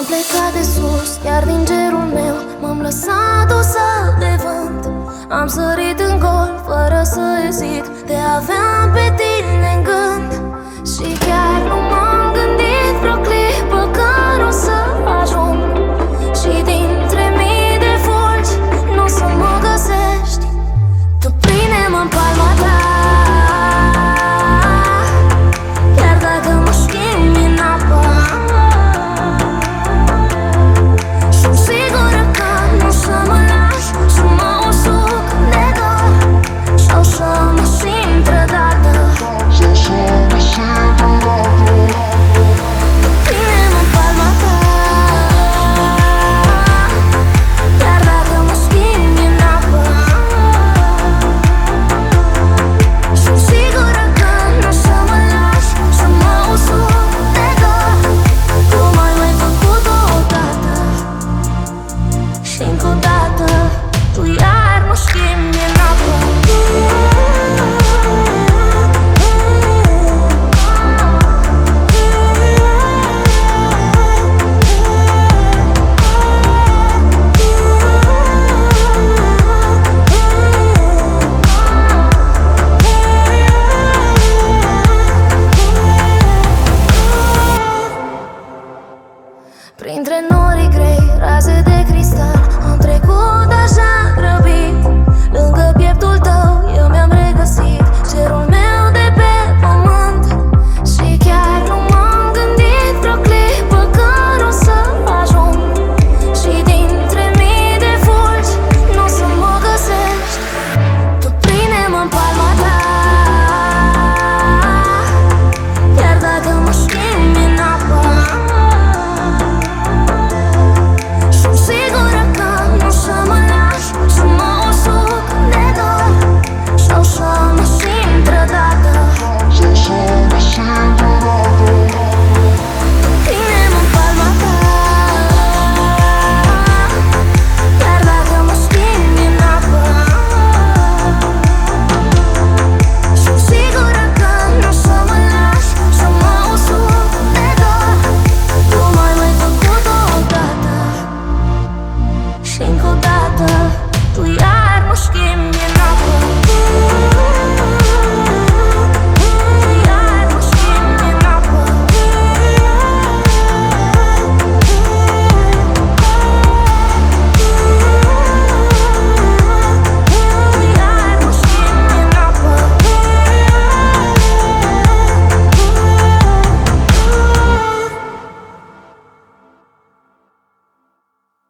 plecat de sus, iar din cerul meu m-am lăsat dusă de vânt. Am sărit în gol, fără să ezit, te aveam pe tine în gând. Și chiar nu m-am gândit vreo clipă că n-o să ajung. Și dintre mii de fulgi n-o să mă găsești. Tu prinde-mă în palma ta, chiar dacă mă schimbi în apă. Sunt sigură că n-o să mă lași să mă usuc de dor sau să mă simt trădată. Prinde-mă în palma ta, chiar dacă mă schimbi în apă. Sunt sigură că n-o să mă lași să mă usuc de dor, cum ai mai făcut-o odată. Și încă o dată tu iar mă schimbi în apă. Printre norii grei, raze de cristal, am trecut așa grăbit. Lângă pieptul tău eu mi-am regăsit cerul meu de pe pământ. Și chiar nu m-am gândit vreo clipă că n-o să ajung. Și dintre mii de fulgi n-o să mă găsești. Tu prinde-mă în palma ta, chiar dacă mă schimbi în apă. Sunt sigură că n-o să mă lași să mă usuc de dor sau să mă simt trădată. Prinde-mă în palma ta, chiar dacă mă schimbi în apă. Sunt sigură că n-o să mă lași să mă usuc de dor, cum ai mai făcut-o odată. Și încă o dată tu iar mă schimbi